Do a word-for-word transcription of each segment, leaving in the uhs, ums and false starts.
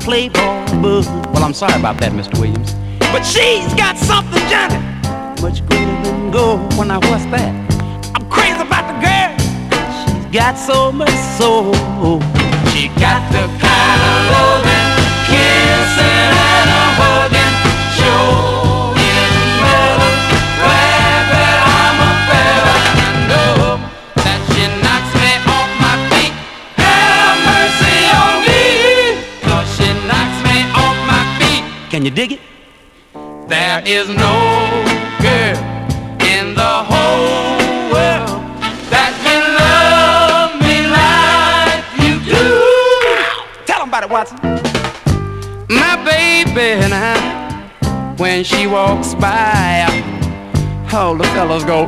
Playboy bug. Well, I'm sorry about that, Mister Williams, but she's got something, Johnny, much greater than gold. Well, now what's that? I'm crazy about the girl. She's got so much soul. She got the kind of loving, kissing and a hugging, showing mellow, glad that I'm a fella. And I know that she knocks me off my feet. Have mercy on me, 'cause she knocks me off my feet. Can you dig it? There is no girl in the whole world that can love me like you do. Tell 'em about it, Watson. My baby and I, when she walks by, all the fellas go,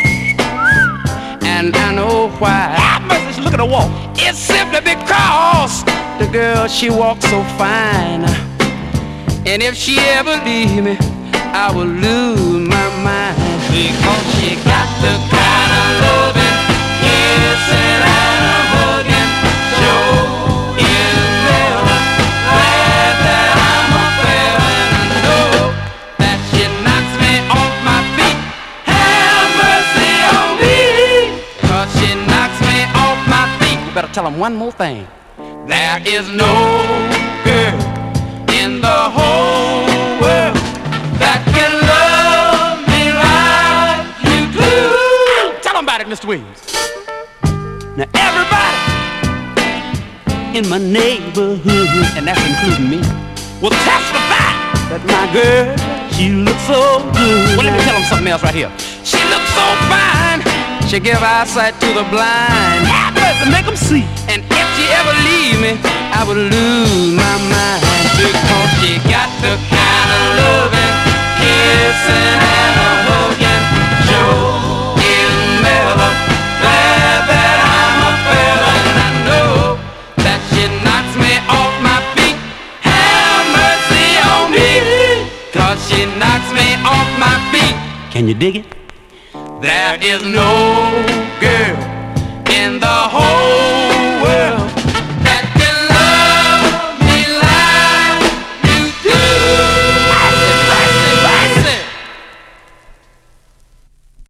and I know why. Ah, mercy, look at her walk. It's simply because the girl, she walks so fine, and if she ever leave me, I will lose my mind, because she got the kind of loving, kissing and a hugging, showing mellow, glad that I'm a fella. And I know that she knocks me off my feet. Have mercy on me, 'cause she knocks me off my feet. You better tell them one more thing. There is no girl in the whole world that can love me like you do. Tell them about it, Mister Williams. Now everybody in my neighborhood, and that's including me, will testify that my girl, she looks so good. Well, let me tell them something else right here. She looks so fine, she give eyesight to the blind. Happy to make them see. And if she ever leave me, I would lose my mind, because she got the kind of loving, kissing and a hugging, showing mellow, glad that I'm a fella. And I know that she knocks me off my feet. Have mercy on me, 'cause she knocks me off my feet. Can you dig it? There is no